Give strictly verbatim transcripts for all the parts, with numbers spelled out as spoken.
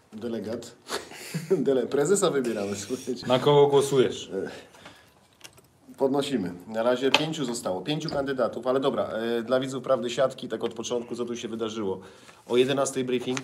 Delegat. Dele, prezesa wybieramy, słuchajcie. Na kogo głosujesz? Podnosimy. Na razie pięciu zostało. Pięciu kandydatów, ale dobra, e, dla widzów Prawdy Siatki, tak od początku, co tu się wydarzyło. O jedenastej briefing.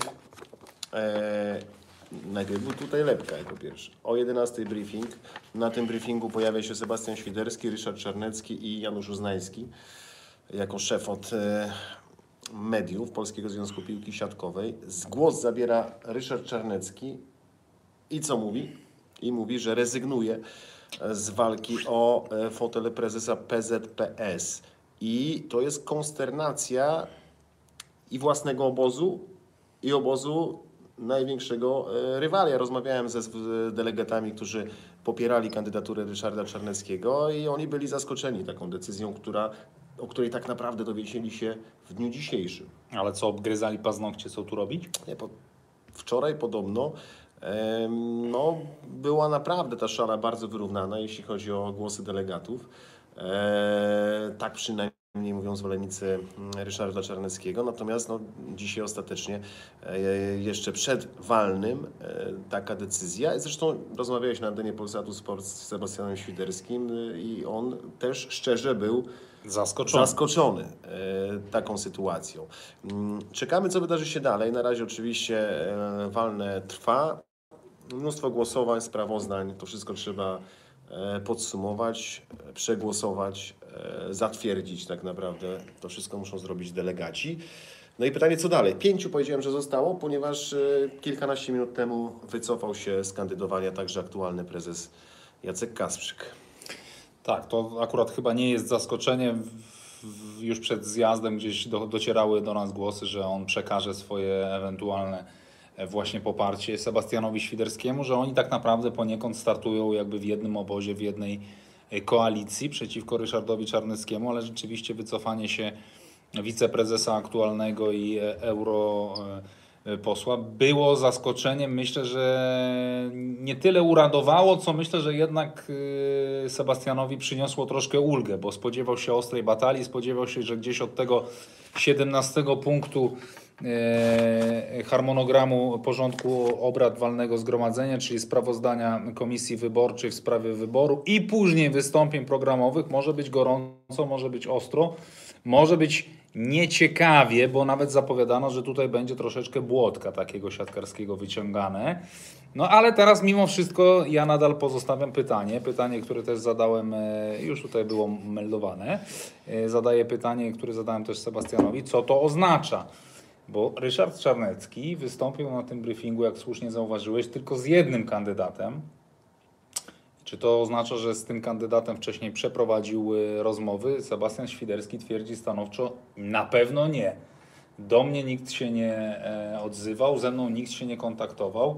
E, najpierw był tutaj Lepka jako pierwszy. O jedenastej briefing. Na tym briefingu pojawia się Sebastian Świderski, Ryszard Czarnecki i Janusz Uznański jako szef od e, mediów Polskiego Związku Piłki Siatkowej. Głos zabiera Ryszard Czarnecki i co mówi? I mówi, że rezygnuje z walki o fotel prezesa P Z P S. I to jest konsternacja i własnego obozu, i obozu największego rywala. Ja rozmawiałem ze delegatami, którzy popierali kandydaturę Ryszarda Czarneckiego i oni byli zaskoczeni taką decyzją, która, o której tak naprawdę dowiedzieli się w dniu dzisiejszym. Ale co, obgryzali paznokcie, co tu robić? Nie, po, wczoraj podobno no, była naprawdę ta szala bardzo wyrównana, jeśli chodzi o głosy delegatów. E, tak przynajmniej mówią zwolennicy Ryszarda Czarneckiego. Natomiast no, dzisiaj ostatecznie e, jeszcze przed walnym e, taka decyzja. Zresztą rozmawiałeś na antenie Polsatu Sport z Sebastianem Świderskim e, i on też szczerze był Zaskoczony, zaskoczony e, taką sytuacją. Czekamy, co wydarzy się dalej. Na razie oczywiście e, walne trwa. Mnóstwo głosowań, sprawozdań, to wszystko trzeba e, podsumować, e, przegłosować, e, zatwierdzić tak naprawdę. To wszystko muszą zrobić delegaci. No i pytanie, co dalej? Pięciu powiedziałem, że zostało, ponieważ e, kilkanaście minut temu wycofał się z kandydowania także aktualny prezes Jacek Kasprzyk. Tak, to akurat chyba nie jest zaskoczeniem. W, już przed zjazdem gdzieś do, docierały do nas głosy, że on przekaże swoje ewentualne właśnie poparcie Sebastianowi Świderskiemu, że oni tak naprawdę poniekąd startują jakby w jednym obozie, w jednej koalicji przeciwko Ryszardowi Czarneckiemu, ale rzeczywiście wycofanie się wiceprezesa aktualnego i europosła było zaskoczeniem. Myślę, że nie tyle uradowało, co myślę, że jednak Sebastianowi przyniosło troszkę ulgę, bo spodziewał się ostrej batalii, spodziewał się, że gdzieś od tego siedemnastego punktu harmonogramu porządku obrad walnego zgromadzenia, czyli sprawozdania Komisji Wyborczej w sprawie wyboru i później wystąpień programowych może być gorąco, może być ostro, może być nieciekawie, bo nawet zapowiadano, że tutaj będzie troszeczkę błotka takiego siatkarskiego wyciągane. No ale teraz mimo wszystko ja nadal pozostawiam pytanie, pytanie, które też zadałem, już tutaj było meldowane, zadaję pytanie, które zadałem też Sebastianowi, co to oznacza? Bo Ryszard Czarnecki wystąpił na tym briefingu, jak słusznie zauważyłeś, tylko z jednym kandydatem. Czy to oznacza, że z tym kandydatem wcześniej przeprowadził rozmowy? Sebastian Świderski twierdzi stanowczo, na pewno nie. Do mnie nikt się nie odzywał, ze mną nikt się nie kontaktował.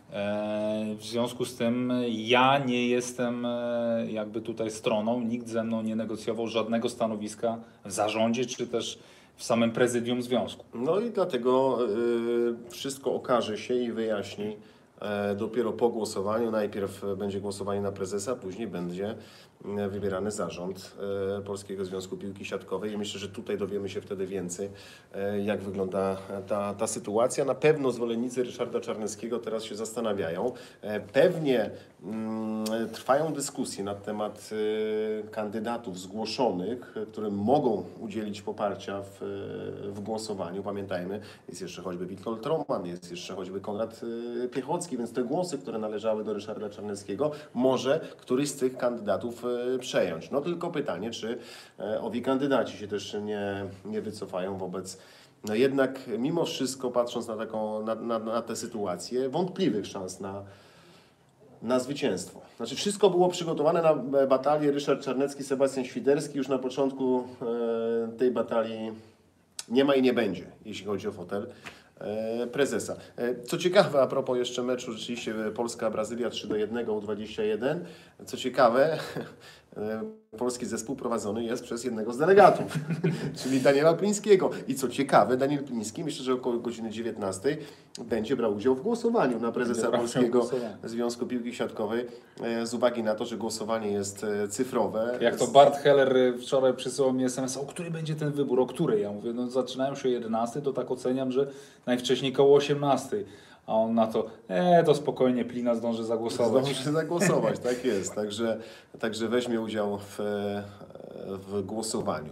W związku z tym ja nie jestem jakby tutaj stroną, nikt ze mną nie negocjował żadnego stanowiska w zarządzie, czy też w samym prezydium związku. No i dlatego y, wszystko okaże się i wyjaśni y, dopiero po głosowaniu. Najpierw będzie głosowanie na prezesa, później będzie y, wybierany zarząd y, Polskiego Związku Piłki Siatkowej i myślę, że tutaj dowiemy się wtedy więcej, y, jak wygląda ta, ta sytuacja. Na pewno zwolennicy Ryszarda Czarneckiego teraz się zastanawiają. Y, pewnie y, trwają dyskusje na temat y, kandydatów zgłoszonych, y, którym mogą udzielić poparcia w, y, w głosowaniu. Pamiętajmy, jest jeszcze choćby Witold Roman, jest jeszcze choćby Konrad y, Piechocki, więc te głosy, które należały do Ryszarda Czarneckiego, może któryś z tych kandydatów y, przejąć. No tylko pytanie, czy y, owi kandydaci się też nie, nie wycofają wobec no jednak mimo wszystko, patrząc na, taką, na, na, na tę sytuację, wątpliwych szans na na zwycięstwo. Znaczy wszystko było przygotowane na batalię Ryszard Czarnecki, Sebastian Świderski. Już na początku e, tej batalii nie ma i nie będzie, jeśli chodzi o fotel e, prezesa. E, co ciekawe, a propos jeszcze meczu, rzeczywiście Polska-Brazylia trzy do jednego U dwadzieścia jeden. Co ciekawe, e, polski zespół prowadzony jest przez jednego z delegatów, czyli Daniela Plińskiego. I co ciekawe, Daniel Pliński, myślę, że około godziny dziewiętnastej będzie brał udział w głosowaniu na prezesa Polskiego Związku Piłki Siatkowej z uwagi na to, że głosowanie jest cyfrowe. Jak to Bart Heller wczoraj przysyłał mi es em es, o której będzie ten wybór, o której? Ja mówię, no zaczynają się o jedenastej, to tak oceniam, że najwcześniej koło osiemnastej. a on na to, e, to spokojnie Plina zdąży zagłosować. Zdąży zagłosować, tak jest. Także, także weźmie udział w, w głosowaniu.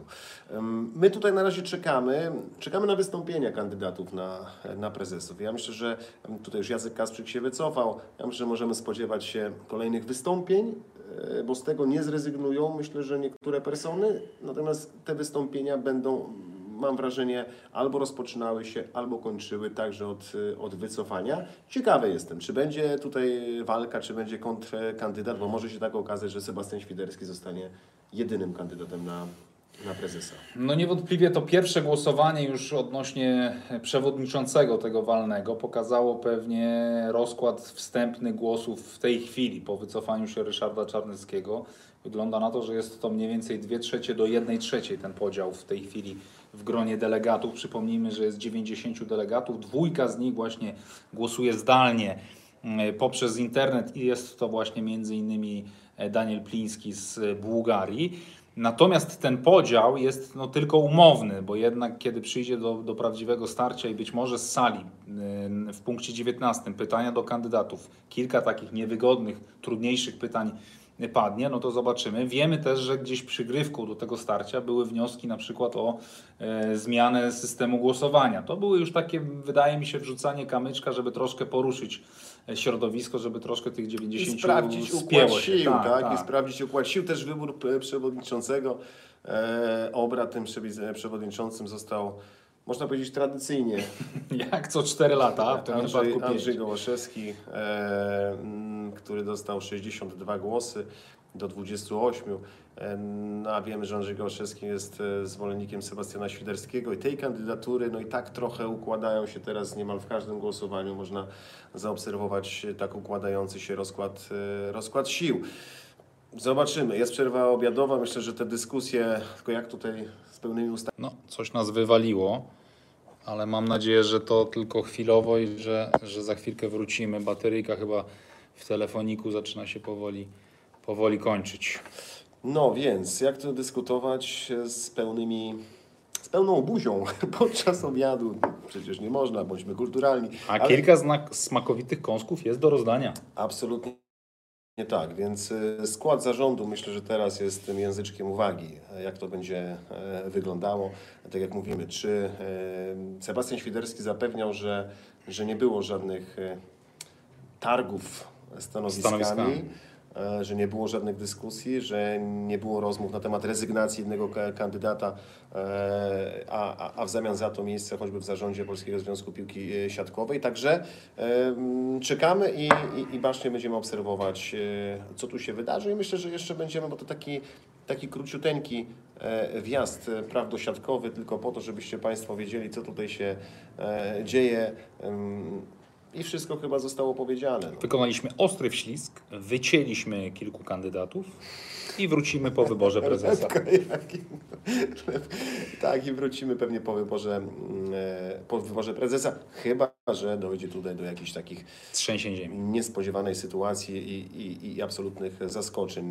My tutaj na razie czekamy, czekamy na wystąpienia kandydatów na, na prezesów. Ja myślę, że tutaj już Jacek Kasprzyk się wycofał. Ja myślę, że możemy spodziewać się kolejnych wystąpień, bo z tego nie zrezygnują, myślę, że niektóre persony, natomiast te wystąpienia będą, mam wrażenie, albo rozpoczynały się, albo kończyły także od, od wycofania. Ciekawy jestem, czy będzie tutaj walka, czy będzie kontrkandydat, bo może się tak okazać, że Sebastian Świderski zostanie jedynym kandydatem na, na prezesa. No niewątpliwie to pierwsze głosowanie już odnośnie przewodniczącego tego walnego pokazało pewnie rozkład wstępny głosów w tej chwili po wycofaniu się Ryszarda Czarneckiego. Wygląda na to, że jest to mniej więcej dwie trzecie do jednej trzeciej ten podział w tej chwili w gronie delegatów. Przypomnijmy, że jest dziewięćdziesięciu delegatów, dwójka z nich właśnie głosuje zdalnie poprzez internet i jest to właśnie między innymi Daniel Pliński z Bułgarii. Natomiast ten podział jest no, tylko umowny, bo jednak kiedy przyjdzie do, do prawdziwego starcia i być może z sali yy, w punkcie dziewiętnastym pytania do kandydatów, kilka takich niewygodnych, trudniejszych pytań padnie, no to zobaczymy. Wiemy też, że gdzieś przygrywką do tego starcia były wnioski na przykład o e, zmianę systemu głosowania. To były już takie, wydaje mi się, wrzucanie kamyczka, żeby troszkę poruszyć środowisko, żeby troszkę tych dziewięćdziesięciu I sprawdzić układ sił, tak, tak, tak. I sprawdzić układ sił. Też wybór przewodniczącego, e, obrad tym przewodniczącym został, można powiedzieć, tradycyjnie. Jak co cztery lata, w tym Andrzej, wypadku pięć. Andrzej Gołaszewski, e, który dostał sześćdziesiąt dwa głosy do dwudziestu ośmiu. E, no, a wiemy, że Andrzej Gołaszewski jest zwolennikiem Sebastiana Świderskiego i tej kandydatury, no i tak trochę układają się teraz niemal w każdym głosowaniu. Można zaobserwować tak układający się rozkład, e, rozkład sił. Zobaczymy. Jest przerwa obiadowa. Myślę, że te dyskusje, tylko jak tutaj z pełnymi ustami. No, coś nas wywaliło, ale mam nadzieję, że to tylko chwilowo i że, że za chwilkę wrócimy. Bateryjka chyba w telefoniku zaczyna się powoli, powoli kończyć. No więc, jak to dyskutować z pełnymi, z pełną buzią podczas obiadu? Przecież nie można, bądźmy kulturalni. A ale... kilka znak smakowitych kąsków jest do rozdania. Absolutnie nie tak, więc skład zarządu myślę, że teraz jest tym języczkiem uwagi, jak to będzie wyglądało. Tak jak mówimy, czy Sebastian Świderski zapewniał, że, że nie było żadnych targów stanowiskami, Stanowiskami. że nie było żadnych dyskusji, że nie było rozmów na temat rezygnacji jednego kandydata, a, a, a w zamian za to miejsce choćby w zarządzie Polskiego Związku Piłki Siatkowej. Także czekamy i, i, i bacznie będziemy obserwować, co tu się wydarzy i myślę, że jeszcze będziemy, bo to taki, taki króciuteńki wjazd prawdosiadkowy, tylko po to, żebyście Państwo wiedzieli, co tutaj się dzieje. I wszystko chyba zostało powiedziane. No. Wykonaliśmy ostry wślizg, wycięliśmy kilku kandydatów i wrócimy po wyborze prezesa. Tak, i wrócimy pewnie po wyborze, po wyborze prezesa, chyba że dojdzie tutaj do jakichś takich trzęsień ziemi, niespodziewanej sytuacji i, i, i absolutnych zaskoczeń.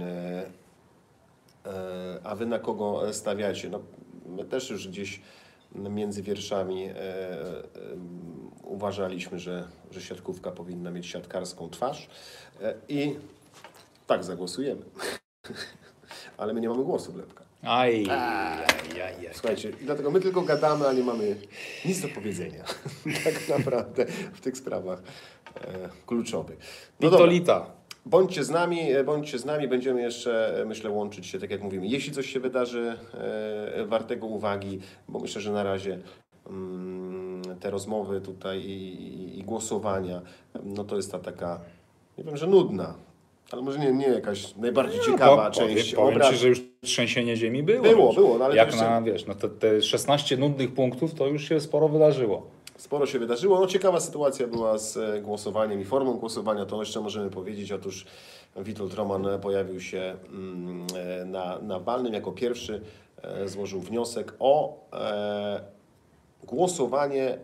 A wy na kogo stawiacie? No, my też już gdzieś między wierszami e, e, uważaliśmy, że, że siatkówka powinna mieć siatkarską twarz e, i tak zagłosujemy. Ale my nie mamy głosu, Glebka. Aj, aj, aj, aj. Słuchajcie, i dlatego my tylko gadamy, a nie mamy nic do powiedzenia tak naprawdę w tych sprawach e, kluczowych. No Pitolita. Bądźcie z nami, bądźcie z nami, będziemy jeszcze, myślę, łączyć się, tak jak mówimy, jeśli coś się wydarzy e, wartego uwagi, bo myślę, że na razie mm, te rozmowy tutaj i, i, i głosowania, no to jest ta taka, nie wiem, że nudna, ale może nie, nie jakaś najbardziej ciekawa no, część powiem, obrad. powiem Ci, że już trzęsienie ziemi było. Było, już. było, no ale jak jeszcze... na, wiesz, no te, te szesnaście nudnych punktów, to już się sporo wydarzyło. Sporo się wydarzyło. No, ciekawa sytuacja była z głosowaniem i formą głosowania, to jeszcze możemy powiedzieć. Otóż Witold Roman pojawił się na, na walnym jako pierwszy, złożył wniosek o e, głosowanie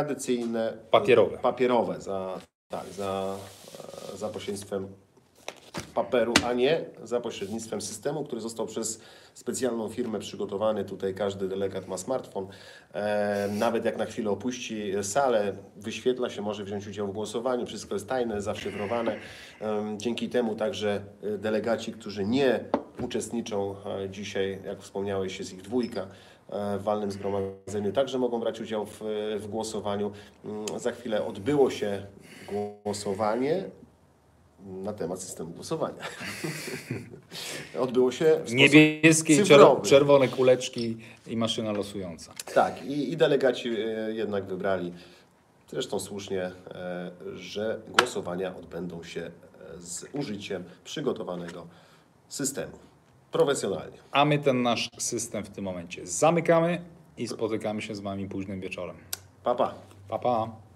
tradycyjne, Papierowe. papierowe za, tak, za, za pośrednictwem paperu, a nie za pośrednictwem systemu, który został przez specjalną firmę przygotowany. Tutaj każdy delegat ma smartfon. E, nawet jak na chwilę opuści salę, wyświetla się, może wziąć udział w głosowaniu. Wszystko jest tajne, zaszyfrowane. E, dzięki temu także delegaci, którzy nie uczestniczą e, dzisiaj, jak wspomniałeś, jest ich dwójka, w walnym zgromadzeniu, także mogą brać udział w, w głosowaniu. Za chwilę odbyło się głosowanie na temat systemu głosowania. Odbyło się w sposób Niebieskie i cyfrowy. czerwone kuleczki i maszyna losująca. Tak, i, i delegaci jednak wybrali, zresztą słusznie, że głosowania odbędą się z użyciem przygotowanego systemu. Profesjonalnie. A my ten nasz system w tym momencie zamykamy i spotykamy się z Wami późnym wieczorem. Pa, pa. Pa, pa.